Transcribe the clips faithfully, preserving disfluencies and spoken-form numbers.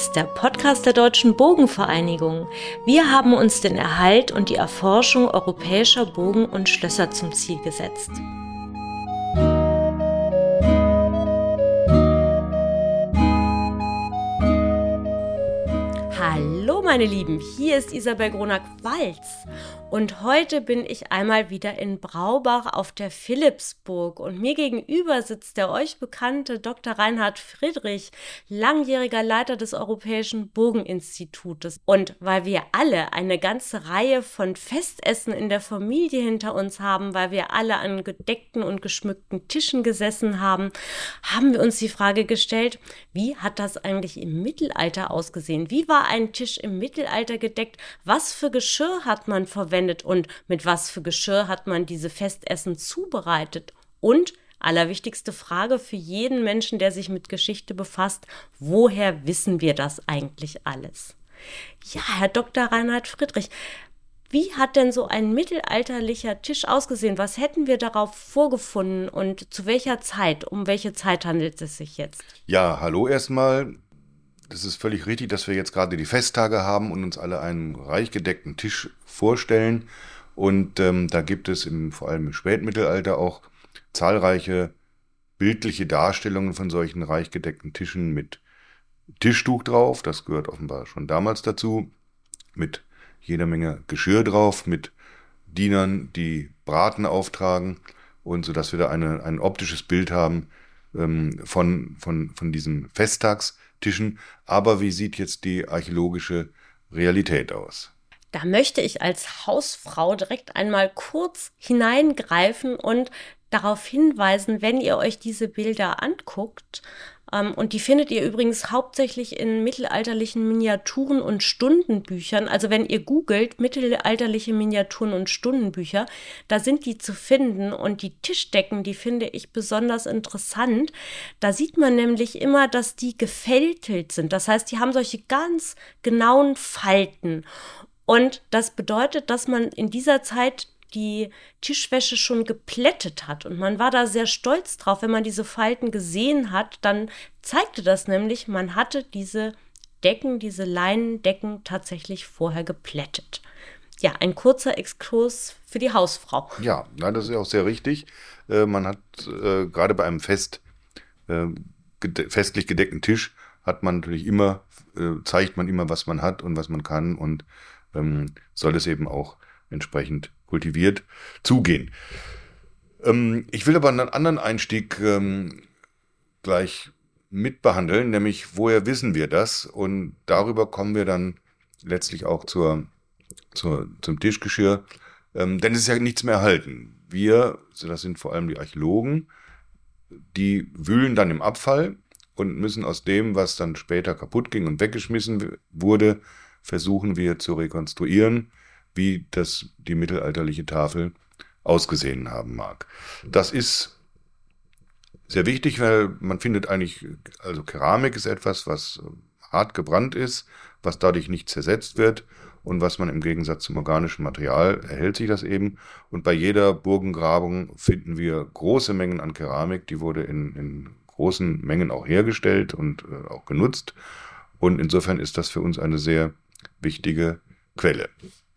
Bogenschlöss, der Podcast der Deutschen Bogenvereinigung. Wir haben uns den Erhalt und die Erforschung europäischer Burgen und Schlösser zum Ziel gesetzt. Hallo meine Lieben, hier ist Isabel Gronack-Walz und heute bin ich einmal wieder in Braubach auf der Philippsburg und mir gegenüber sitzt der euch bekannte Doktor Reinhard Friedrich, langjähriger Leiter des Europäischen Burgeninstitutes. Und weil wir alle eine ganze Reihe von Festessen in der Familie hinter uns haben, weil wir alle an gedeckten und geschmückten Tischen gesessen haben, haben wir uns die Frage gestellt, wie hat das eigentlich im Mittelalter ausgesehen? Wie war ein Tisch im Mittelalter gedeckt? Was für Geschirr hat man verwendet und mit was für Geschirr hat man diese Festessen zubereitet? Und allerwichtigste Frage für jeden Menschen, der sich mit Geschichte befasst, woher wissen wir das eigentlich alles? Ja, Herr Doktor Reinhard Friedrich, wie hat denn so ein mittelalterlicher Tisch ausgesehen? Was hätten wir darauf vorgefunden und zu welcher Zeit? Um welche Zeit handelt es sich jetzt? Ja, hallo erstmal. Das ist völlig richtig, dass wir jetzt gerade die Festtage haben und uns alle einen reich gedeckten Tisch vorstellen. Und ähm, da gibt es im, vor allem im Spätmittelalter auch zahlreiche bildliche Darstellungen von solchen reich gedeckten Tischen mit Tischtuch drauf. Das gehört offenbar schon damals dazu. Mit jeder Menge Geschirr drauf, mit Dienern, die Braten auftragen. Und so dass wir da eine, ein optisches Bild haben ähm, von, von, von diesen Festtagstischen. Aber wie sieht jetzt die archäologische Realität aus? Da möchte ich als Hausfrau direkt einmal kurz hineingreifen und darauf hinweisen, wenn ihr euch diese Bilder anguckt, ähm, und die findet ihr übrigens hauptsächlich in mittelalterlichen Miniaturen und Stundenbüchern, also wenn ihr googelt, mittelalterliche Miniaturen und Stundenbücher, da sind die zu finden und die Tischdecken, die finde ich besonders interessant. Da sieht man nämlich immer, dass die gefältelt sind, das heißt, die haben solche ganz genauen Falten. Und das bedeutet, dass man in dieser Zeit die Tischwäsche schon geplättet hat. Und man war da sehr stolz drauf. Wenn man diese Falten gesehen hat, dann zeigte das nämlich, man hatte diese Decken, diese Leinendecken tatsächlich vorher geplättet. Ja, ein kurzer Exkurs für die Hausfrau. Ja, das ist ja auch sehr richtig. Äh, man hat äh, gerade bei einem Fest, äh, gede- festlich gedeckten Tisch, hat man natürlich immer, äh, zeigt man immer, was man hat und was man kann und ähm, soll es eben auch entsprechend kultiviert zugehen. Ähm, ich will aber einen anderen Einstieg ähm, gleich mitbehandeln, nämlich woher wissen wir das? Und darüber kommen wir dann letztlich auch zur, zur, zum Tischgeschirr, ähm, denn es ist ja nichts mehr erhalten. Wir, das sind vor allem die Archäologen, die wühlen dann im Abfall und müssen aus dem, was dann später kaputt ging und weggeschmissen wurde, versuchen wir zu rekonstruieren, wie das die mittelalterliche Tafel ausgesehen haben mag. Das ist sehr wichtig, weil man findet eigentlich, also Keramik ist etwas, was hart gebrannt ist, was dadurch nicht zersetzt wird und was man im Gegensatz zum organischen Material erhält sich das eben. Und bei jeder Burgengrabung finden wir große Mengen an Keramik, die wurde in, in großen Mengen auch hergestellt und äh, auch genutzt. Und insofern ist das für uns eine sehr wichtige Quelle.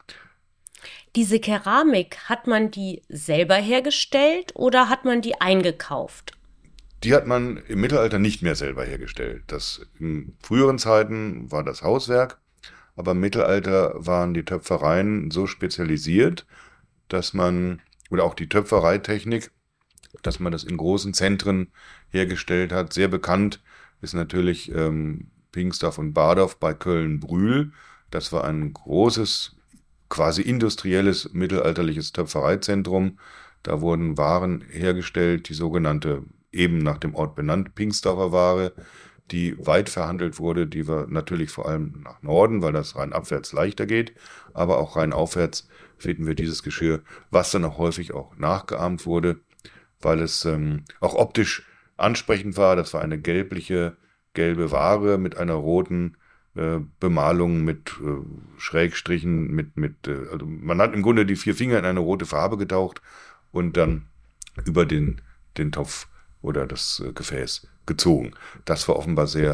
Diese Keramik, hat man die selber hergestellt oder hat man die eingekauft? Die hat man im Mittelalter nicht mehr selber hergestellt. Das, in früheren Zeiten war das Hauswerk, aber im Mittelalter waren die Töpfereien so spezialisiert, dass man, oder auch die Töpfereitechnik, dass man das in großen Zentren hergestellt hat. Sehr bekannt ist natürlich ähm, Pingsdorf und Bardorf bei Köln-Brühl. Das war ein großes, quasi industrielles, mittelalterliches Töpfereizentrum. Da wurden Waren hergestellt, die sogenannte, eben nach dem Ort benannt, Pingsdorfer Ware, die weit verhandelt wurde, die war natürlich vor allem nach Norden, weil das rein abwärts leichter geht, aber auch rein aufwärts finden wir dieses Geschirr, was dann auch häufig auch nachgeahmt wurde, weil es ähm, auch optisch ansprechend war. Das war eine gelbliche, gelbe Ware mit einer roten äh, Bemalung, mit äh, Schrägstrichen, mit, mit äh, also man hat im Grunde die vier Finger in eine rote Farbe getaucht und dann über den, den Topf oder das äh, Gefäß gezogen. Das war offenbar sehr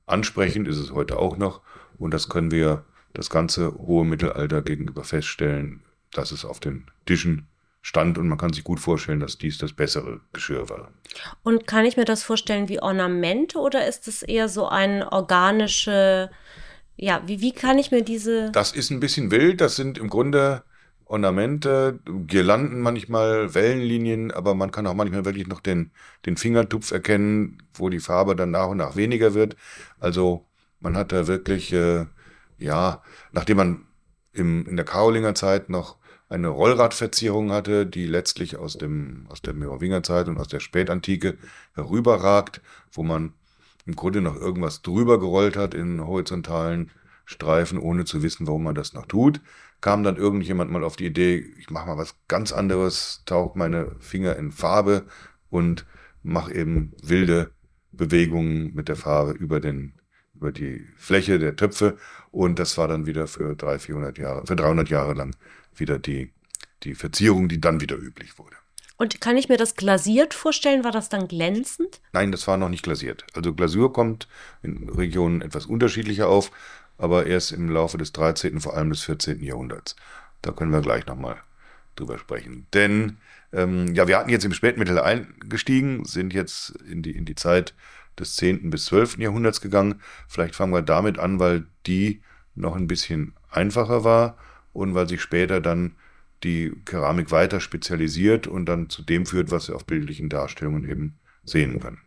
Ansprechend ist es heute auch noch und das können wir das ganze hohe Mittelalter gegenüber feststellen, dass es auf den Tischen stand und man kann sich gut vorstellen, dass dies das bessere Geschirr war. Und kann ich mir das vorstellen wie Ornamente oder ist es eher so ein organische, ja, wie, wie kann ich mir diese... Das ist ein bisschen wild, das sind im Grunde Ornamente, Girlanden manchmal, Wellenlinien, aber man kann auch manchmal wirklich noch den, den Fingertupf erkennen, wo die Farbe dann nach und nach weniger wird. Also man hat da wirklich, äh, ja, nachdem man im, in der Karolinger Zeit noch eine Rollradverzierung hatte, die letztlich aus dem aus der Merowingerzeit und aus der Spätantike herüberragt, wo man im Grunde noch irgendwas drüber gerollt hat in horizontalen Streifen, ohne zu wissen, warum man das noch tut, kam dann irgendjemand mal auf die Idee, ich mache mal was ganz anderes, tauche meine Finger in Farbe und mache eben wilde Bewegungen mit der Farbe über den über die Fläche der Töpfe und das war dann wieder für dreihundert, vierhundert Jahre, für dreihundert Jahre lang wieder die, die Verzierung, die dann wieder üblich wurde. Und kann ich mir das glasiert vorstellen? War das dann glänzend? Nein, das war noch nicht glasiert. Also Glasur kommt in Regionen etwas unterschiedlicher auf, aber erst im Laufe des dreizehnten, vor allem des vierzehnten Jahrhunderts. Da können wir gleich nochmal drüber sprechen. Denn ähm, ja, wir hatten jetzt im Spätmittelalter eingestiegen, sind jetzt in die, in die Zeit des zehnten bis zwölften Jahrhunderts gegangen. Vielleicht fangen wir damit an, weil die noch ein bisschen einfacher war und weil sich später dann die Keramik weiter spezialisiert und dann zu dem führt, was wir auf bildlichen Darstellungen eben sehen können.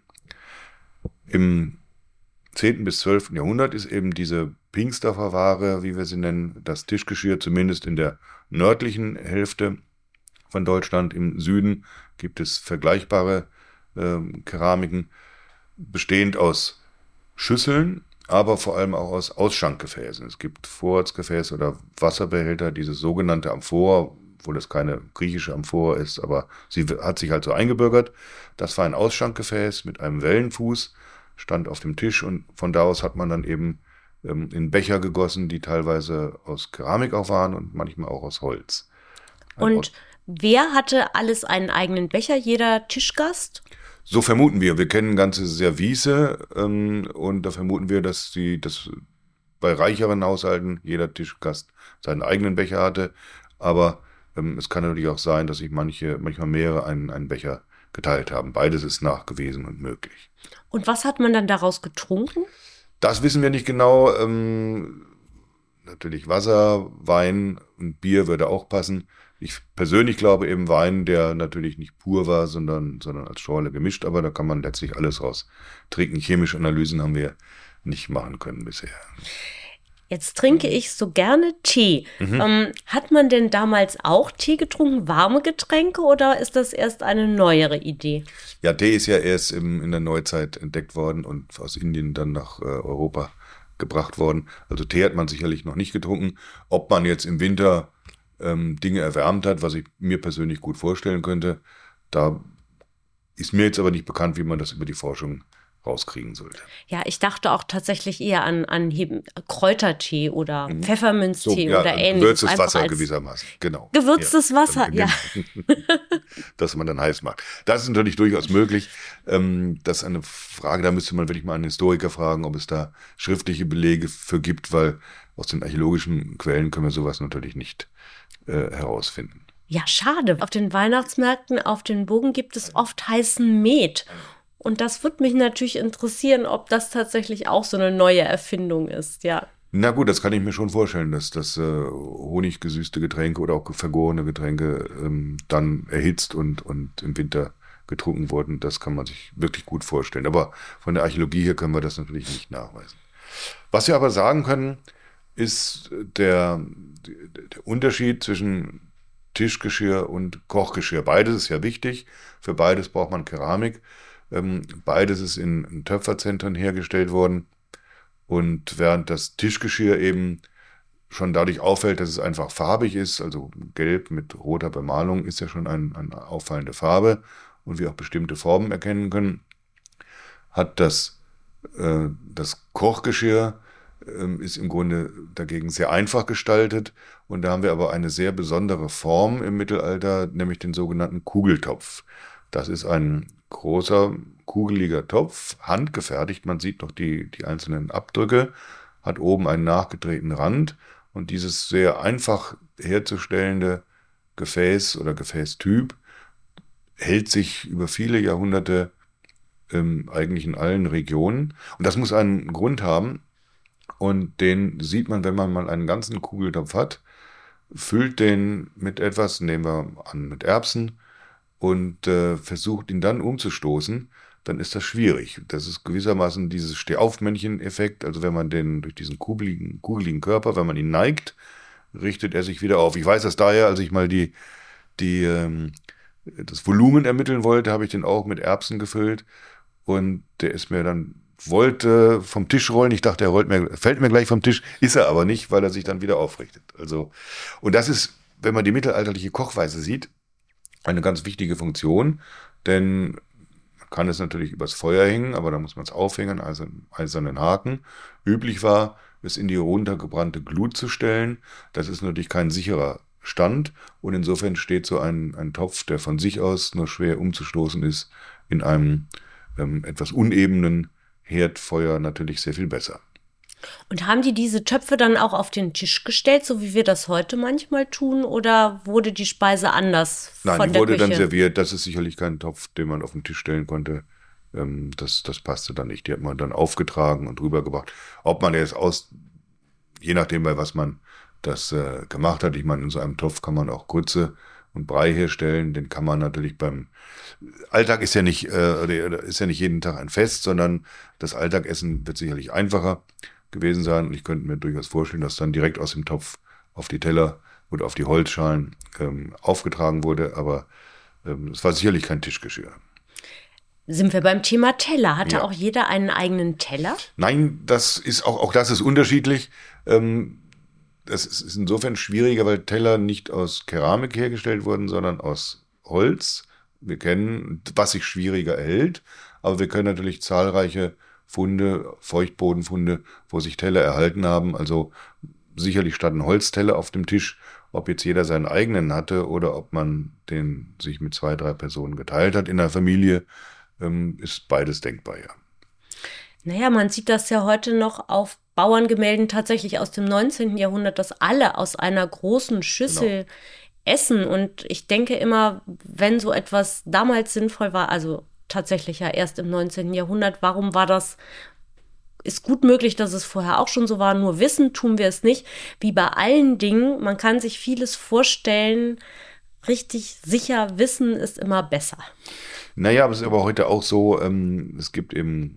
Im zehnten bis zwölften Jahrhundert ist eben diese Pingsdorfer Ware, wie wir sie nennen, das Tischgeschirr, zumindest in der nördlichen Hälfte von Deutschland. Im Süden gibt es vergleichbare äh, Keramiken, bestehend aus Schüsseln, aber vor allem auch aus Ausschankgefäßen. Es gibt Vorratsgefäße oder Wasserbehälter, dieses sogenannte Amphora, obwohl das keine griechische Amphora ist, aber sie hat sich halt so eingebürgert. Das war ein Ausschankgefäß mit einem Wellenfuß, stand auf dem Tisch und von da aus hat man dann eben ähm, in Becher gegossen, die teilweise aus Keramik auch waren und manchmal auch aus Holz. Ein Und Aus- wer hatte alles einen eigenen Becher? Jeder Tischgast? So vermuten wir. Wir kennen ganze Service ähm, und da vermuten wir, dass die, dass bei reicheren Haushalten jeder Tischgast seinen eigenen Becher hatte. Aber ähm, es kann natürlich auch sein, dass sich manche, manchmal mehrere einen, einen Becher geteilt haben. Beides ist nachgewiesen und möglich. Und was hat man dann daraus getrunken? Das wissen wir nicht genau. Ähm, natürlich Wasser, Wein und Bier würde auch passen. Ich persönlich glaube eben Wein, der natürlich nicht pur war, sondern, sondern als Schorle gemischt, aber da kann man letztlich alles raus trinken. Chemische Analysen haben wir nicht machen können bisher. Jetzt trinke ich so gerne Tee. Mhm. Ähm, hat man denn damals auch Tee getrunken, warme Getränke, oder ist das erst eine neuere Idee? Ja, Tee ist ja erst im, in der Neuzeit entdeckt worden und aus Indien dann nach äh, Europa gebracht worden. Also Tee hat man sicherlich noch nicht getrunken. Ob man jetzt im Winter ähm, Dinge erwärmt hat, was ich mir persönlich gut vorstellen könnte, da ist mir jetzt aber nicht bekannt, wie man das über die Forschung rauskriegen sollte. Ja, ich dachte auch tatsächlich eher an, an eben Kräutertee oder Mhm. Pfefferminztee So, ja, oder ähnliches. gewürztes Einfach Wasser als gewissermaßen, genau. Gewürztes Wasser, dann- ja. Dass man dann heiß macht. Das ist natürlich durchaus möglich. Ähm, das ist eine Frage, da müsste man wirklich mal einen Historiker fragen, ob es da schriftliche Belege für gibt, weil aus den archäologischen Quellen können wir sowas natürlich nicht äh, herausfinden. Ja, schade. Auf den Weihnachtsmärkten, auf den Burgen gibt es oft heißen Met. Und das würde mich natürlich interessieren, ob das tatsächlich auch so eine neue Erfindung ist, ja. Na gut, das kann ich mir schon vorstellen, dass das äh, honiggesüßte Getränke oder auch vergorene Getränke ähm, dann erhitzt und, und im Winter getrunken wurden. Das kann man sich wirklich gut vorstellen. Aber von der Archäologie her können wir das natürlich nicht nachweisen. Was wir aber sagen können, ist der, der Unterschied zwischen Tischgeschirr und Kochgeschirr. Beides ist ja wichtig. Für beides braucht man Keramik. Ähm, beides ist in, in Töpferzentren hergestellt worden. Und während das Tischgeschirr eben schon dadurch auffällt, dass es einfach farbig ist, also gelb mit roter Bemalung ist ja schon eine ein auffallende Farbe und wir auch bestimmte Formen erkennen können, hat das, äh, das Kochgeschirr äh, ist im Grunde dagegen sehr einfach gestaltet und da haben wir aber eine sehr besondere Form im Mittelalter, nämlich den sogenannten Kugeltopf. Das ist ein großer kugeliger Topf, handgefertigt. Man sieht noch die, die einzelnen Abdrücke, hat oben einen nachgedrehten Rand und dieses sehr einfach herzustellende Gefäß oder Gefäßtyp hält sich über viele Jahrhunderte ähm, eigentlich in allen Regionen. Und das muss einen Grund haben und den sieht man, wenn man mal einen ganzen Kugeltopf hat, füllt den mit etwas, nehmen wir an mit Erbsen, und äh, versucht ihn dann umzustoßen, dann ist das schwierig. Das ist gewissermaßen dieses Stehaufmännchen-Effekt, also wenn man den durch diesen kugeligen, kugeligen Körper, wenn man ihn neigt, richtet er sich wieder auf. Ich weiß das daher, als ich mal die, die, ähm, das Volumen ermitteln wollte, habe ich den auch mit Erbsen gefüllt und der ist mir dann, wollte vom Tisch rollen. Ich dachte, er rollt mir, fällt mir gleich vom Tisch, ist er aber nicht, weil er sich dann wieder aufrichtet. Also, und das ist, wenn man die mittelalterliche Kochweise sieht, eine ganz wichtige Funktion, denn man kann es natürlich übers Feuer hängen, aber da muss man es aufhängen, also einen eisernen Haken. Üblich war, es in die runtergebrannte Glut zu stellen. Das ist natürlich kein sicherer Stand und insofern steht so ein, ein Topf, der von sich aus nur schwer umzustoßen ist, in einem ähm, etwas unebenen Herdfeuer natürlich sehr viel besser. Und haben die diese Töpfe dann auch auf den Tisch gestellt, so wie wir das heute manchmal tun, oder wurde die Speise anders Nein, von die der wurde Küche? dann serviert. Das ist sicherlich kein Topf, den man auf den Tisch stellen konnte. Ähm, das, das passte dann nicht. Die hat man dann aufgetragen und rübergebracht. Ob man jetzt aus, je nachdem, bei was man das äh, gemacht hat. Ich meine, in so einem Topf kann man auch Grütze und Brei herstellen. Den kann man natürlich beim Alltag ist ja nicht, äh, ist ja nicht jeden Tag ein Fest, sondern das Alltagessen wird sicherlich einfacher gewesen sein. Und ich könnte mir durchaus vorstellen, dass dann direkt aus dem Topf auf die Teller oder auf die Holzschalen ähm, aufgetragen wurde. Aber ähm, es war sicherlich kein Tischgeschirr. Sind wir beim Thema Teller? Hatte Ja. auch jeder einen eigenen Teller? Nein, das ist auch, auch das ist unterschiedlich. Ähm, das ist, ist insofern schwieriger, weil Teller nicht aus Keramik hergestellt wurden, sondern aus Holz. Wir kennen, was sich schwieriger erhält, aber wir können natürlich zahlreiche Funde, Feuchtbodenfunde, wo sich Teller erhalten haben. Also sicherlich standen Holzteller auf dem Tisch. Ob jetzt jeder seinen eigenen hatte oder ob man den sich mit zwei, drei Personen geteilt hat in der Familie, ähm, ist beides denkbar, ja. Naja, man sieht das ja heute noch auf Bauerngemälden tatsächlich aus dem neunzehnten Jahrhundert, dass alle aus einer großen Schüssel Genau. essen. Und ich denke immer, wenn so etwas damals sinnvoll war, also tatsächlich ja erst im neunzehnten Jahrhundert, warum war das, ist gut möglich, dass es vorher auch schon so war, nur wissen tun wir es nicht. Wie bei allen Dingen, man kann sich vieles vorstellen, richtig sicher wissen ist immer besser. Naja, aber es ist aber heute auch so, ähm, es gibt eben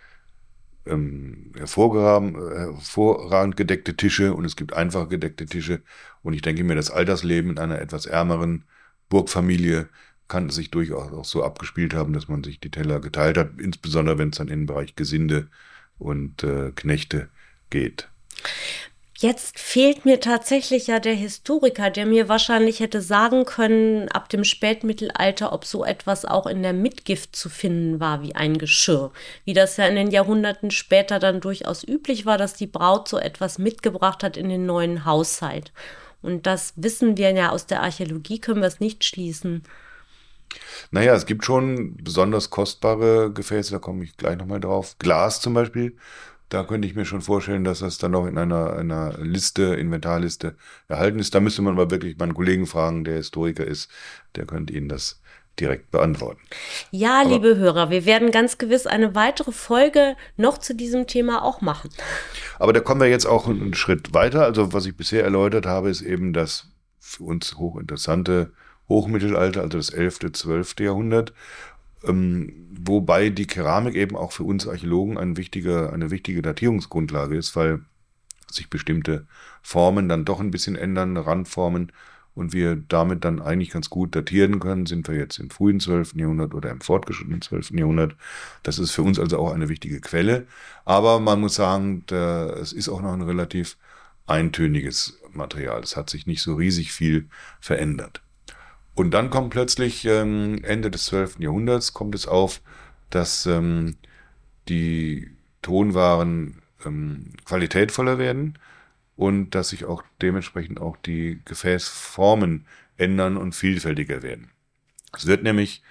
ähm, hervorragend, hervorragend gedeckte Tische und es gibt einfach gedeckte Tische. Und ich denke mir, das Altersleben in einer etwas ärmeren Burgfamilie kann es sich durchaus auch so abgespielt haben, dass man sich die Teller geteilt hat, insbesondere wenn es dann in den Bereich Gesinde und äh, Knechte geht. Jetzt fehlt mir tatsächlich ja der Historiker, der mir wahrscheinlich hätte sagen können, ab dem Spätmittelalter, ob so etwas auch in der Mitgift zu finden war wie ein Geschirr. Wie das ja in den Jahrhunderten später dann durchaus üblich war, dass die Braut so etwas mitgebracht hat in den neuen Haushalt. Und das wissen wir ja aus der Archäologie, können wir es nicht schließen. Naja, es gibt schon besonders kostbare Gefäße, da komme ich gleich nochmal drauf. Glas zum Beispiel, da könnte ich mir schon vorstellen, dass das dann noch in einer, einer Liste, Inventarliste erhalten ist. Da müsste man aber wirklich meinen Kollegen fragen, der Historiker ist, der könnte Ihnen das direkt beantworten. Ja, Aber, liebe Hörer, wir werden ganz gewiss eine weitere Folge noch zu diesem Thema auch machen. Aber da kommen wir jetzt auch einen Schritt weiter. Also was ich bisher erläutert habe, ist eben das für uns hochinteressante Hochmittelalter, also das elfte, zwölfte Jahrhundert, ähm, wobei die Keramik eben auch für uns Archäologen ein wichtiger, eine wichtige Datierungsgrundlage ist, weil sich bestimmte Formen dann doch ein bisschen ändern, Randformen, und wir damit dann eigentlich ganz gut datieren können, sind wir jetzt im frühen zwölften Jahrhundert oder im fortgeschrittenen zwölften Jahrhundert. Das ist für uns also auch eine wichtige Quelle, aber man muss sagen, da, es ist auch noch ein relativ eintöniges Material. Es hat sich nicht so riesig viel verändert. Und dann kommt plötzlich ähm, Ende des zwölften Jahrhunderts kommt es auf, dass ähm, die Tonwaren ähm, qualitätvoller werden und dass sich auch dementsprechend auch die Gefäßformen ändern und vielfältiger werden. Es wird nämlich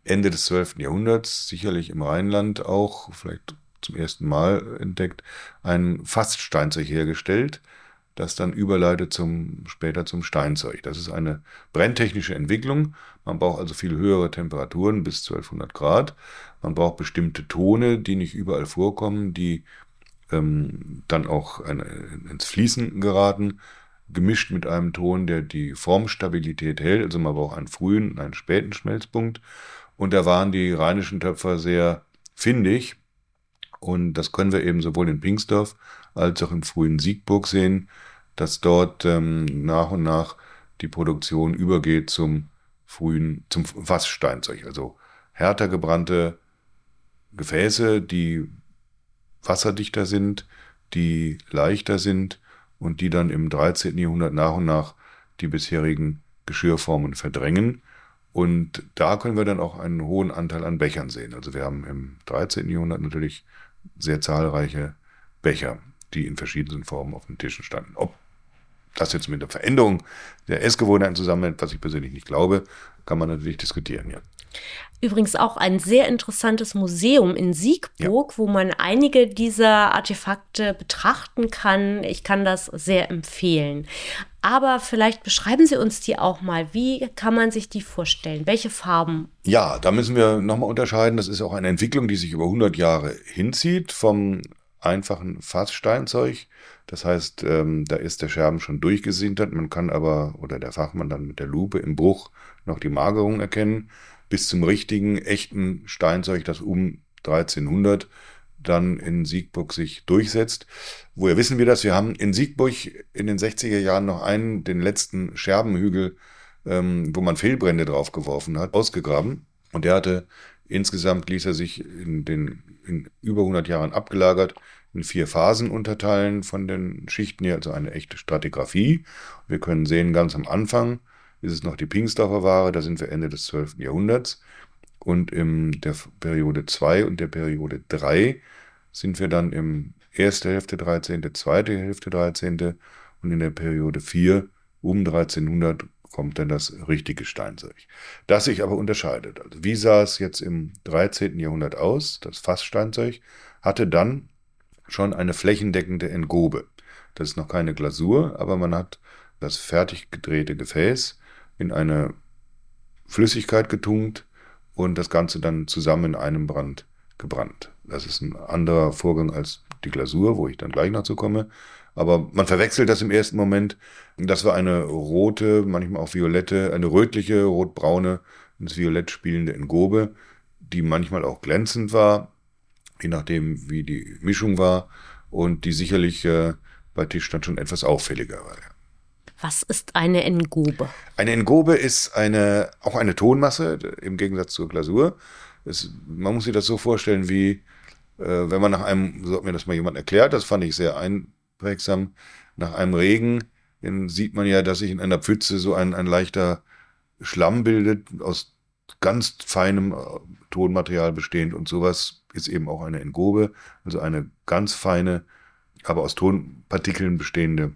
Ende des zwölften Jahrhunderts, sicherlich im Rheinland auch, vielleicht zum ersten Mal entdeckt, ein Fasssteinzeug hergestellt, das dann überleitet zum, später zum Steinzeug. Das ist eine brenntechnische Entwicklung. Man braucht also viel höhere Temperaturen, bis zwölfhundert Grad. Man braucht bestimmte Tone, die nicht überall vorkommen, die ähm, dann auch eine, ins Fließen geraten, gemischt mit einem Ton, der die Formstabilität hält. Also man braucht einen frühen und einen späten Schmelzpunkt. Und da waren die rheinischen Töpfer sehr findig. Und das können wir eben sowohl in Pingsdorf als auch im frühen Siegburg sehen, dass dort ähm, nach und nach die Produktion übergeht zum frühen, zum Fasssteinzeug. Also härter gebrannte Gefäße, die wasserdichter sind, die leichter sind und die dann im dreizehnten Jahrhundert nach und nach die bisherigen Geschirrformen verdrängen. Und da können wir dann auch einen hohen Anteil an Bechern sehen. Also wir haben im dreizehnten Jahrhundert natürlich sehr zahlreiche Becher, die in verschiedenen Formen auf den Tischen standen. Ob das jetzt mit der Veränderung der Essgewohnheiten zusammenhängt, was ich persönlich nicht glaube, kann man natürlich diskutieren, ja. Übrigens auch ein sehr interessantes Museum in Siegburg, ja, wo man einige dieser Artefakte betrachten kann. Ich kann das sehr empfehlen. Aber vielleicht beschreiben Sie uns die auch mal. Wie kann man sich die vorstellen? Welche Farben? Ja, da müssen wir nochmal unterscheiden. Das ist auch eine Entwicklung, die sich über hundert Jahre hinzieht, vom einfachen Fasssteinzeug. Das heißt, ähm, da ist der Scherben schon durchgesintert. Man kann aber, oder der Fachmann dann mit der Lupe im Bruch noch die Magerung erkennen, bis zum richtigen, echten Steinzeug, das um dreizehnhundert dann in Siegburg sich durchsetzt. Woher wissen wir das? Wir haben in Siegburg in den sechziger Jahren noch einen, den letzten Scherbenhügel, ähm, wo man Fehlbrände draufgeworfen hat, ausgegraben. Und der hatte insgesamt, ließ er sich in den in über hundert Jahren abgelagert, in vier Phasen unterteilen von den Schichten her, also eine echte Stratigraphie. Wir können sehen, ganz am Anfang ist es noch die Pingsdorfer Ware, da sind wir Ende des zwölften Jahrhunderts. Und in der Periode zwei und der Periode drei sind wir dann im erste Hälfte dreizehnte, zweite Hälfte dreizehnte und in der Periode vier um dreizehnhundert kommt dann das richtige Steinzeug. Das sich aber unterscheidet. Also wie sah es jetzt im dreizehnten Jahrhundert aus? Das Fasssteinzeug hatte dann schon eine flächendeckende Entgobe. Das ist noch keine Glasur, aber man hat das fertig gedrehte Gefäß in eine Flüssigkeit getunkt und das Ganze dann zusammen in einem Brand gebrannt. Das ist ein anderer Vorgang als die Glasur, wo ich dann gleich noch zu komme. Aber man verwechselt das im ersten Moment. Das war eine rote, manchmal auch violette, eine rötliche, rotbraune, ins Violett spielende Entgobe, die manchmal auch glänzend war, je nachdem wie die Mischung war und die sicherlich äh, bei Tisch dann schon etwas auffälliger war. Was ist eine Entgobe? Eine Entgobe ist eine, auch eine Tonmasse, im Gegensatz zur Glasur. Es, man muss sich das so vorstellen, wie äh, wenn man nach einem, so hat mir das mal jemand erklärt, das fand ich sehr einprägsam, nach einem Regen in, sieht man ja, dass sich in einer Pfütze so ein, ein leichter Schlamm bildet, aus ganz feinem Tonmaterial bestehend, und sowas ist eben auch eine Entgobe, also eine ganz feine, aber aus Tonpartikeln bestehende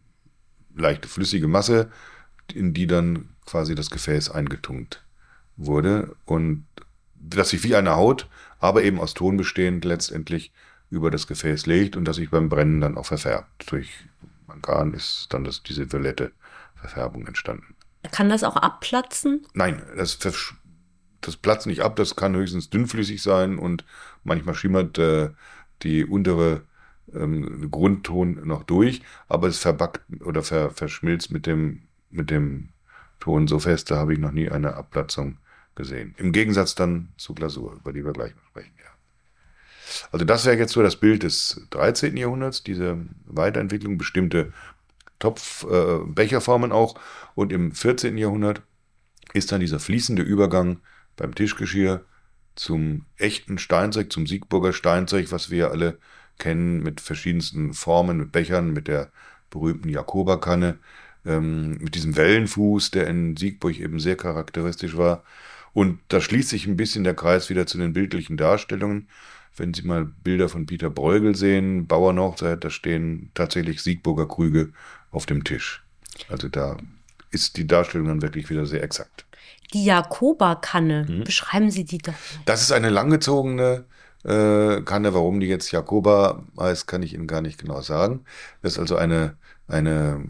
leichte flüssige Masse, in die dann quasi das Gefäß eingetunkt wurde und das sich wie eine Haut, aber eben aus Ton bestehend, letztendlich über das Gefäß legt und das sich beim Brennen dann auch verfärbt. Durch Mangan ist dann das, diese violette Verfärbung entstanden. Kann das auch abplatzen? Nein, das, das platzt nicht ab, das kann höchstens dünnflüssig sein und manchmal schimmert äh, die untere ähm, Grundton noch durch, aber es verbackt oder ver, verschmilzt mit dem, mit dem Ton so fest, da habe ich noch nie eine Abplatzung gesehen. Im Gegensatz dann zur Glasur, über die wir gleich noch sprechen. Ja. Also das wäre jetzt so das Bild des dreizehnten Jahrhunderts, diese Weiterentwicklung, bestimmte Topf, äh, Becherformen auch. Und im vierzehnten Jahrhundert ist dann dieser fließende Übergang beim Tischgeschirr zum echten Steinzeug, zum Siegburger Steinzeug, was wir alle kennen, mit verschiedensten Formen, mit Bechern, mit der berühmten Jakoberkanne, ähm, mit diesem Wellenfuß, der in Siegburg eben sehr charakteristisch war. Und da schließt sich ein bisschen der Kreis wieder zu den bildlichen Darstellungen. Wenn Sie mal Bilder von Peter Bruegel sehen, Bauernhochzeit, da stehen tatsächlich Siegburger Krüge auf dem Tisch. Also da ist die Darstellung dann wirklich wieder sehr exakt. Die Jacoba-Kanne, mhm. beschreiben Sie die doch. Das ist eine langgezogene äh, Kanne. Warum die jetzt Jacoba heißt, kann ich Ihnen gar nicht genau sagen. Das ist also eine, eine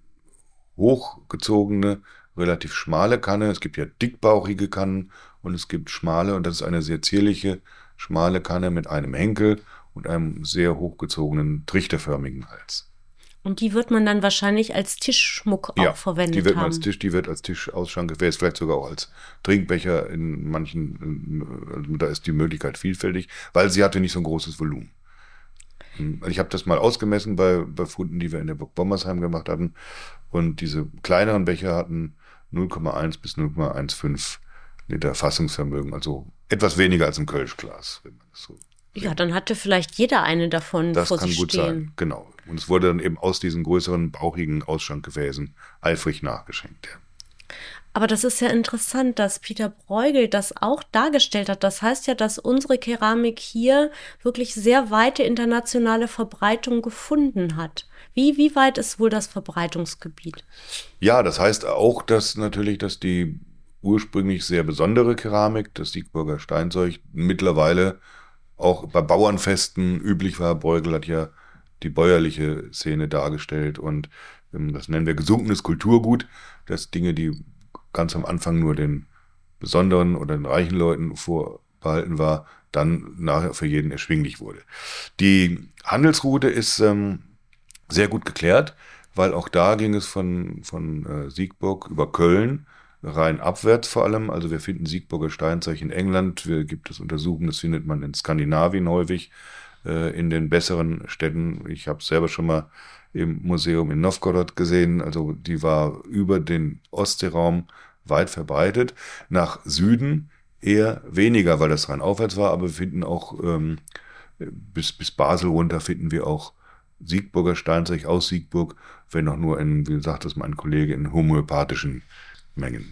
hochgezogene, relativ schmale Kanne. Es gibt ja dickbauchige Kannen und es gibt schmale, und das ist eine sehr zierliche, schmale Kanne mit einem Henkel und einem sehr hochgezogenen, trichterförmigen Hals. Und die wird man dann wahrscheinlich als Tischschmuck auch ja, verwendet die wird man haben. als Tisch, die wird als Tischausschank, vielleicht sogar auch als Trinkbecher in manchen, da ist die Möglichkeit vielfältig, weil sie hatte nicht so ein großes Volumen. Ich habe das mal ausgemessen bei, bei Funden, die wir in der Burg Bommersheim gemacht hatten, und diese kleineren Becher hatten null Komma eins bis null Komma fünfzehn Liter Fassungsvermögen, also etwas weniger als ein Kölschglas, wenn man das so. Ja, dann hatte vielleicht jeder eine davon das vor kann sich gut stehen. Sein, genau. Und es wurde dann eben aus diesen größeren, bauchigen Ausschankgefäßen eifrig nachgeschenkt. Ja. Aber das ist ja interessant, dass Peter Bruegel das auch dargestellt hat. Das heißt ja, dass unsere Keramik hier wirklich sehr weite internationale Verbreitung gefunden hat. Wie, wie weit ist wohl das Verbreitungsgebiet? Ja, das heißt auch, dass natürlich, dass die ursprünglich sehr besondere Keramik, das Siegburger Steinzeug, mittlerweile auch bei Bauernfesten üblich war. Bruegel hat ja die bäuerliche Szene dargestellt, und das nennen wir gesunkenes Kulturgut, dass Dinge, die ganz am Anfang nur den besonderen oder den reichen Leuten vorbehalten war, dann nachher für jeden erschwinglich wurde. Die Handelsroute ist ähm, sehr gut geklärt, weil auch da ging es von, von äh, Siegburg über Köln rein abwärts vor allem. Also wir finden Siegburger Steinzeug in England, wir gibt es Untersuchungen, das findet man in Skandinavien häufig, äh, in den besseren Städten. Ich habe es selber schon mal im Museum in Novgorod gesehen, also die war über den Ostseeraum weit verbreitet. Nach Süden eher weniger, weil das rein aufwärts war, aber wir finden auch ähm, bis, bis Basel runter finden wir auch Siegburger Steinzeug aus Siegburg, wenn auch nur in, wie sagt das mein Kollege, in homöopathischen Mengen.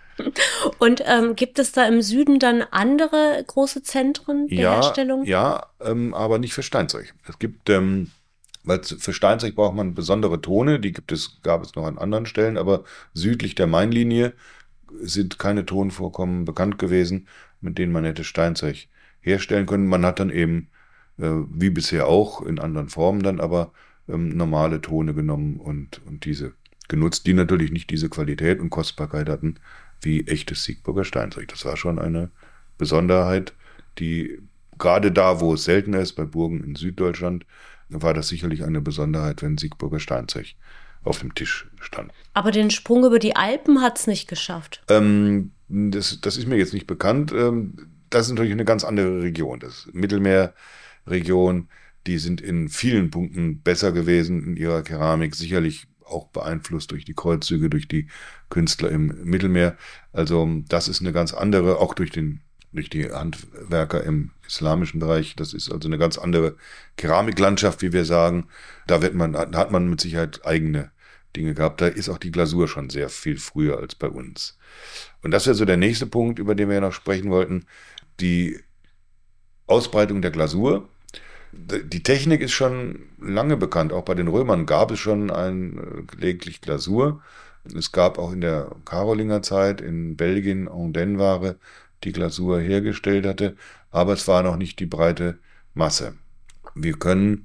Und ähm, gibt es da im Süden dann andere große Zentren der ja, Herstellung? Ja, ähm, aber nicht für Steinzeug. Es gibt, ähm, weil für Steinzeug braucht man besondere Tone, die gibt es, gab es noch an anderen Stellen, aber südlich der Mainlinie sind keine Tonvorkommen bekannt gewesen, mit denen man hätte Steinzeug herstellen können. Man hat dann eben, äh, wie bisher auch, in anderen Formen dann aber ähm, normale Tone genommen und, und diese genutzt, die natürlich nicht diese Qualität und Kostbarkeit hatten wie echtes Siegburger Steinzeug. Das war schon eine Besonderheit, die gerade da, wo es seltener ist, bei Burgen in Süddeutschland, war das sicherlich eine Besonderheit, wenn Siegburger Steinzeug auf dem Tisch stand. Aber den Sprung über die Alpen hat es nicht geschafft. Ähm, das, das ist mir jetzt nicht bekannt. Ähm, das ist natürlich eine ganz andere Region. Das Mittelmeerregion, die sind in vielen Punkten besser gewesen in ihrer Keramik, sicherlich auch beeinflusst durch die Kreuzzüge, durch die Künstler im Mittelmeer. Also das ist eine ganz andere, auch durch den durch die Handwerker im islamischen Bereich. Das ist also eine ganz andere Keramiklandschaft, wie wir sagen. Da wird man, da hat man mit Sicherheit eigene Dinge gehabt. Da ist auch die Glasur schon sehr viel früher als bei uns. Und das wäre so der nächste Punkt, über den wir ja noch sprechen wollten. Die Ausbreitung der Glasur. Die Technik ist schon lange bekannt. Auch bei den Römern gab es schon ein, gelegentlich Glasur. Es gab auch in der Karolingerzeit in Belgien Andenne-Ware, die Glasur hergestellt hatte, aber es war noch nicht die breite Masse. Wir können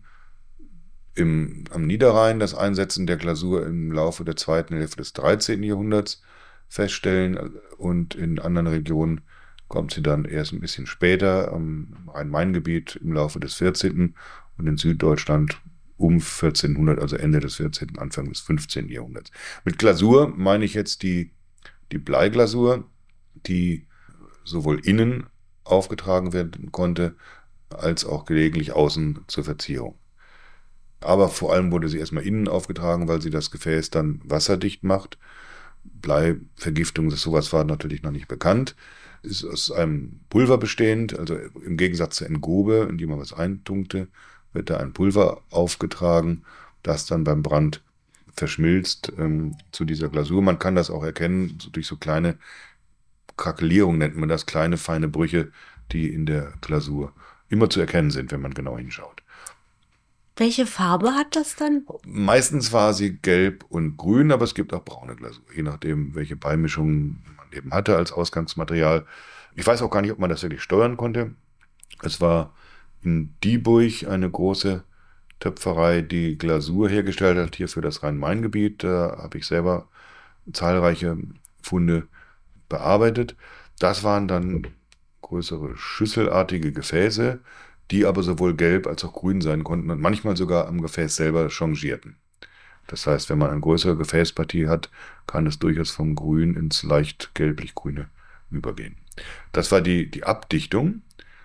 im, am Niederrhein das Einsetzen der Glasur im Laufe der zweiten Hälfte des dreizehnten Jahrhunderts feststellen, und in anderen Regionen kommt sie dann erst ein bisschen später, am Rhein-Main-Gebiet im Laufe des vierzehnten und in Süddeutschland um vierzehnhundert, also Ende des vierzehnten, Anfang des fünfzehnten Jahrhunderts. Mit Glasur meine ich jetzt die, die Bleiglasur, die sowohl innen aufgetragen werden konnte, als auch gelegentlich außen zur Verzierung. Aber vor allem wurde sie erstmal innen aufgetragen, weil sie das Gefäß dann wasserdicht macht. Bleivergiftung, sowas war natürlich noch nicht bekannt. Ist aus einem Pulver bestehend, also im Gegensatz zur Engobe, in die man was eintunkte, wird da ein Pulver aufgetragen, das dann beim Brand verschmilzt ähm, zu dieser Glasur. Man kann das auch erkennen, so durch so kleine Krakelierung nennt man das, kleine feine Brüche, die in der Glasur immer zu erkennen sind, wenn man genau hinschaut. Welche Farbe hat das dann? Meistens war sie gelb und grün, aber es gibt auch braune Glasur, je nachdem, welche Beimischung man eben hatte als Ausgangsmaterial. Ich weiß auch gar nicht, ob man das wirklich steuern konnte. Es war in Dieburg eine große Töpferei, die Glasur hergestellt hat, hier für das Rhein-Main-Gebiet. Da habe ich selber zahlreiche Funde bearbeitet. Das waren dann größere schüsselartige Gefäße, die aber sowohl gelb als auch grün sein konnten und manchmal sogar am Gefäß selber changierten. Das heißt, wenn man eine größere Gefäßpartie hat, kann es durchaus vom Grün ins leicht gelblich-grüne übergehen. Das war die, die Abdichtung,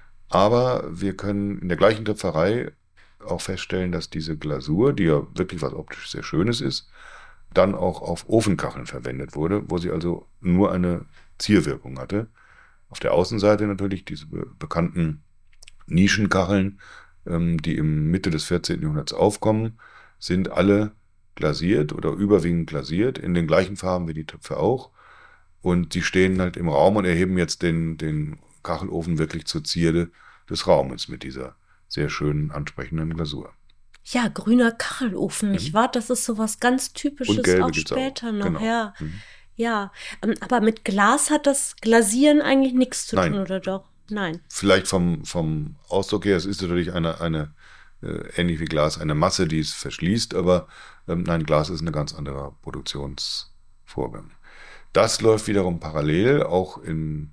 aber wir können in der gleichen Töpferei auch feststellen, dass diese Glasur, die ja wirklich was optisch sehr Schönes ist, dann auch auf Ofenkacheln verwendet wurde, wo sie also nur eine Zierwirkung hatte. Auf der Außenseite natürlich diese be- bekannten Nischenkacheln, ähm, die im Mitte des vierzehnten Jahrhunderts aufkommen, sind alle glasiert oder überwiegend glasiert, in den gleichen Farben wie die Töpfe auch. Und sie stehen halt im Raum und erheben jetzt den, den Kachelofen wirklich zur Zierde des Raumes mit dieser sehr schönen, ansprechenden Glasur. Ja, grüner Kachelofen, nicht Mhm. wahr? Das ist sowas ganz Typisches, Und gelbe auch gibt's auch. später noch, Genau. ja. Mhm. Ja, ähm, aber mit Glas hat das Glasieren eigentlich nichts zu Nein. tun, oder doch? Nein. Vielleicht vom, vom Ausdruck her, es ist natürlich eine, eine äh, ähnlich wie Glas, eine Masse, die es verschließt, aber ähm, nein, Glas ist ein ganz anderer Produktionsvorgang. Das läuft wiederum parallel, auch in,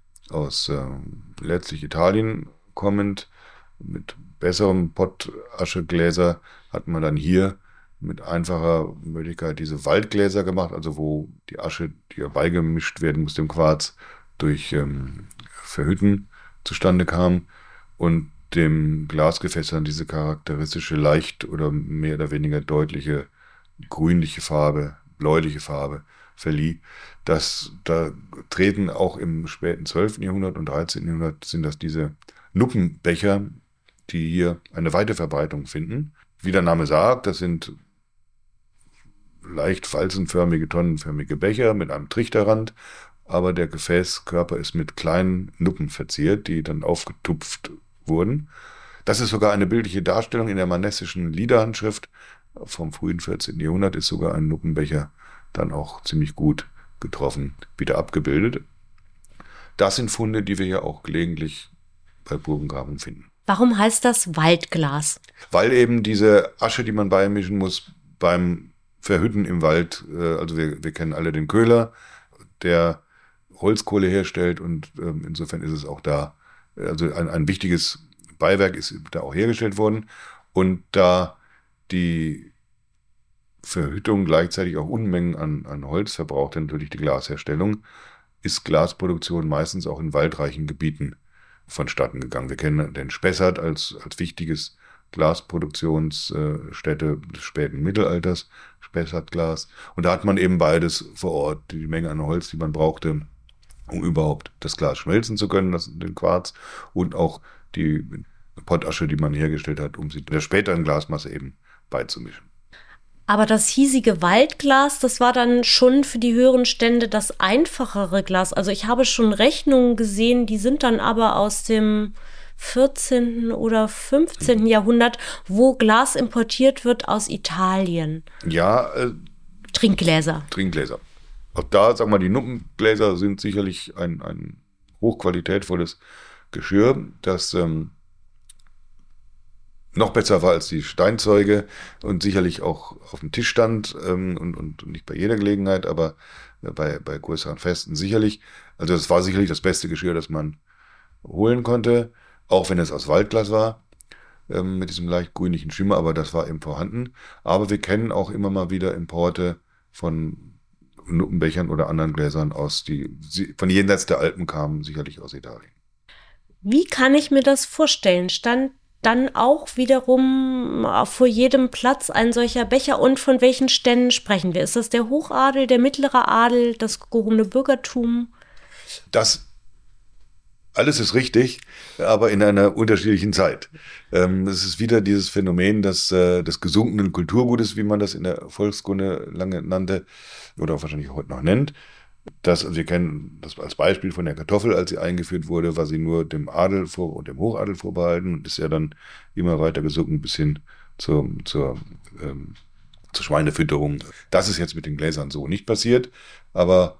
aus äh, letztlich Italien kommend, mit besserem Pottaschegläser hat man dann hier mit einfacher Möglichkeit diese Waldgläser gemacht, also wo die Asche, die ja beigemischt werden muss, dem Quarz, durch ähm, Verhütten zustande kam und dem Glasgefäß dann diese charakteristische, leicht oder mehr oder weniger deutliche grünliche Farbe, bläuliche Farbe verlieh. Das, da treten auch im späten zwölften Jahrhundert und dreizehnten Jahrhundert sind das diese Nuppenbecher, die hier eine weite Verbreitung finden. Wie der Name sagt, das sind leicht falzenförmige, tonnenförmige Becher mit einem Trichterrand, aber der Gefäßkörper ist mit kleinen Nuppen verziert, die dann aufgetupft wurden. Das ist sogar eine bildliche Darstellung in der manessischen Liederhandschrift vom frühen vierzehnten Jahrhundert, ist sogar ein Nuppenbecher dann auch ziemlich gut getroffen wieder abgebildet. Das sind Funde, die wir ja auch gelegentlich bei Burgengrabungen finden. Warum heißt das Waldglas? Weil eben diese Asche, die man beimischen muss, beim Verhütten im Wald, äh, also wir, wir kennen alle den Köhler, der Holzkohle herstellt und ähm, insofern ist es auch da, also ein, ein wichtiges Beiwerk ist da auch hergestellt worden und da die Verhüttung gleichzeitig auch Unmengen an, an Holz verbraucht, denn natürlich die Glasherstellung, ist Glasproduktion meistens auch in waldreichen Gebieten vonstatten gegangen. Wir kennen den Spessart als, als wichtiges Glasproduktionsstätte des späten Mittelalters, Spessartglas. Und da hat man eben beides vor Ort, die Menge an Holz, die man brauchte, um überhaupt das Glas schmelzen zu können, das, den Quarz, und auch die Pottasche, die man hergestellt hat, um sie der späteren Glasmasse eben beizumischen. Aber das hiesige Waldglas, das war dann schon für die höheren Stände das einfachere Glas. Also ich habe schon Rechnungen gesehen, die sind dann aber aus dem vierzehnten oder fünfzehnten Jahrhundert, wo Glas importiert wird aus Italien. Ja, äh, Trinkgläser. Trinkgläser. Auch da, sagen wir mal, die Nuppengläser sind sicherlich ein, ein hochqualitätvolles Geschirr, das ähm, noch besser war als die Steinzeuge und sicherlich auch auf dem Tisch stand ähm, und, und nicht bei jeder Gelegenheit, aber bei, bei größeren Festen sicherlich. Also es war sicherlich das beste Geschirr, das man holen konnte, auch wenn es aus Waldglas war, ähm, mit diesem leicht grünlichen Schimmer, aber das war eben vorhanden. Aber wir kennen auch immer mal wieder Importe von Nuppenbechern oder anderen Gläsern aus, die von jenseits der Alpen kamen, sicherlich aus Italien. Wie kann ich mir das vorstellen? Stand dann auch wiederum vor jedem Platz ein solcher Becher, und von welchen Ständen sprechen wir? Ist das der Hochadel, der mittlere Adel, das gehobene Bürgertum? Das alles ist richtig, aber in einer unterschiedlichen Zeit. Ähm, es ist wieder dieses Phänomen des, äh, des gesunkenen Kulturgutes, wie man das in der Volkskunde lange nannte oder auch wahrscheinlich heute noch nennt. Das, wir kennen das als Beispiel von der Kartoffel, als sie eingeführt wurde, war sie nur dem Adel vor und dem Hochadel vorbehalten und ist ja dann immer weiter gesunken bis hin zur, zur, ähm, zur Schweinefütterung. Das ist jetzt mit den Gläsern so nicht passiert, aber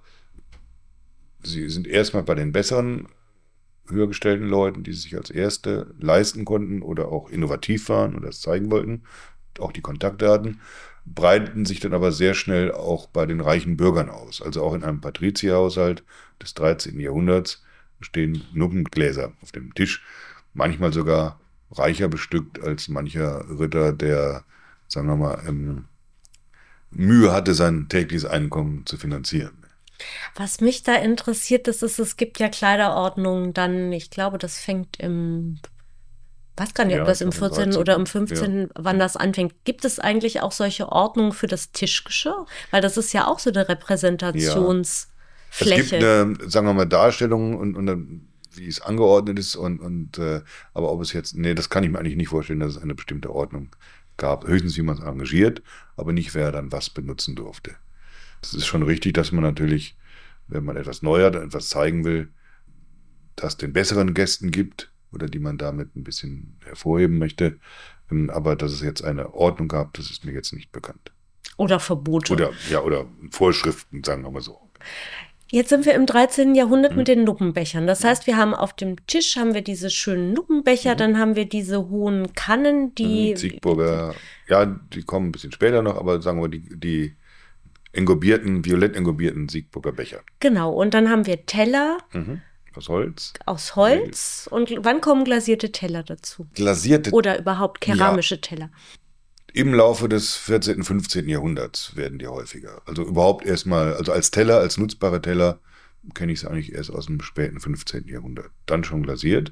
sie sind erstmal bei den besseren, höher gestellten Leuten, die sich als Erste leisten konnten oder auch innovativ waren oder es zeigen wollten, auch die Kontakte hatten, breiten sich dann aber sehr schnell auch bei den reichen Bürgern aus. Also auch in einem Patrizierhaushalt des dreizehnten Jahrhunderts stehen Nuppengläser auf dem Tisch, manchmal sogar reicher bestückt als mancher Ritter, der, sagen wir mal, ähm, Mühe hatte, sein tägliches Einkommen zu finanzieren. Was mich da interessiert, das ist, es gibt ja Kleiderordnungen dann, ich glaube, das fängt im, weiß gar nicht, ja, ob das im vierzehnten oder im fünfzehnten Ja. wann das anfängt. Gibt es eigentlich auch solche Ordnungen für das Tischgeschirr? Weil das ist ja auch so eine Repräsentationsfläche. Ja. Es gibt eine, sagen wir mal, Darstellung und, und wie es angeordnet ist und, und äh, aber ob es jetzt, nee, das kann ich mir eigentlich nicht vorstellen, dass es eine bestimmte Ordnung gab. Höchstens, wie man es arrangiert, aber nicht, wer dann was benutzen durfte. Es ist schon richtig, dass man natürlich, wenn man etwas neuer, etwas zeigen will, das den besseren Gästen gibt oder die man damit ein bisschen hervorheben möchte. Aber dass es jetzt eine Ordnung gab, das ist mir jetzt nicht bekannt. Oder Verbote. Oder, ja, oder Vorschriften, sagen wir mal so. Jetzt sind wir im dreizehnten Jahrhundert mhm. mit den Nuppenbechern. Das heißt, wir haben auf dem Tisch haben wir diese schönen Nuppenbecher, mhm. dann haben wir diese hohen Kannen, die... Mhm, Siegburger, ja, die kommen ein bisschen später noch, aber sagen wir, die... die engobierten, violett engobierten Siegburger Becher. Genau, und dann haben wir Teller. Mhm. Aus Holz. Aus Holz. Und wann kommen glasierte Teller dazu? Glasierte Oder überhaupt keramische ja. Teller? Im Laufe des vierzehnten, fünfzehnten Jahrhunderts werden die häufiger. Also überhaupt erstmal, also als Teller, als nutzbare Teller, kenne ich es eigentlich erst aus dem späten fünfzehnten Jahrhundert. Dann schon glasiert.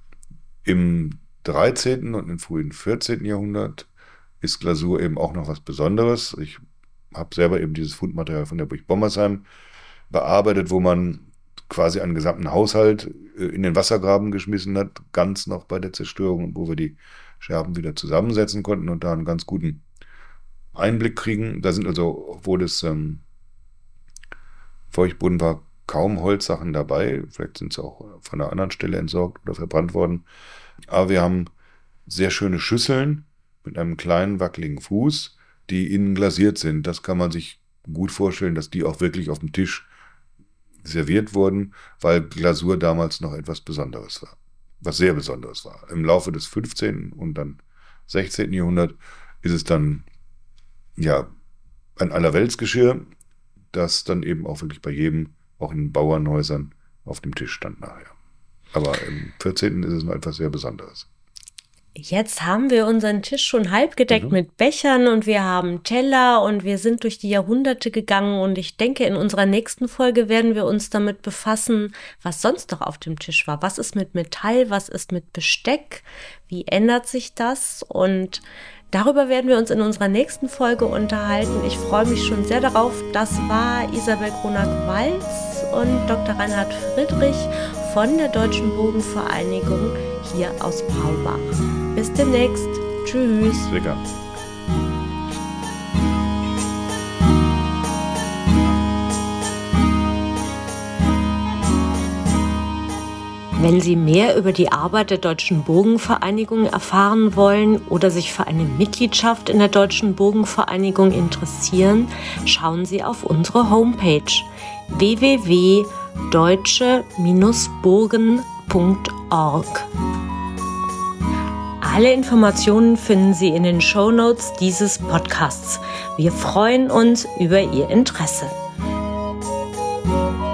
Im dreizehnten und im frühen vierzehnten Jahrhundert ist Glasur eben auch noch was Besonderes. Ich habe selber eben dieses Fundmaterial von der Burg Bommersheim bearbeitet, wo man quasi einen gesamten Haushalt in den Wassergraben geschmissen hat, ganz noch bei der Zerstörung, wo wir die Scherben wieder zusammensetzen konnten und da einen ganz guten Einblick kriegen. Da sind also, obwohl es ähm, Feuchtboden war, kaum Holzsachen dabei. Vielleicht sind sie auch von einer anderen Stelle entsorgt oder verbrannt worden. Aber wir haben sehr schöne Schüsseln mit einem kleinen, wackeligen Fuß, die innen glasiert sind. Das kann man sich gut vorstellen, dass die auch wirklich auf dem Tisch serviert wurden, weil Glasur damals noch etwas Besonderes war. Was sehr Besonderes war. Im Laufe des fünfzehnten und dann sechzehnten Jahrhundert ist es dann ja ein Allerweltsgeschirr, das dann eben auch wirklich bei jedem, auch in den Bauernhäusern, auf dem Tisch stand nachher. Aber im vierzehnten ist es noch etwas sehr Besonderes. Jetzt haben wir unseren Tisch schon halb gedeckt mhm. mit Bechern und wir haben Teller und wir sind durch die Jahrhunderte gegangen und ich denke, in unserer nächsten Folge werden wir uns damit befassen, was sonst noch auf dem Tisch war. Was ist mit Metall, was ist mit Besteck, wie ändert sich das? Und darüber werden wir uns in unserer nächsten Folge unterhalten. Ich freue mich schon sehr darauf. Das war Isabel Kronak-Waltz und Doktor Reinhard Friedrich von der Deutschen Bogenvereinigung hier aus Braubach. Bis demnächst. Tschüss. Lecker. Wenn Sie mehr über die Arbeit der Deutschen Bogenvereinigung erfahren wollen oder sich für eine Mitgliedschaft in der Deutschen Bogenvereinigung interessieren, schauen Sie auf unsere Homepage w w w punkt deutsche Bogen punkt org. Alle Informationen finden Sie in den Shownotes dieses Podcasts. Wir freuen uns über Ihr Interesse.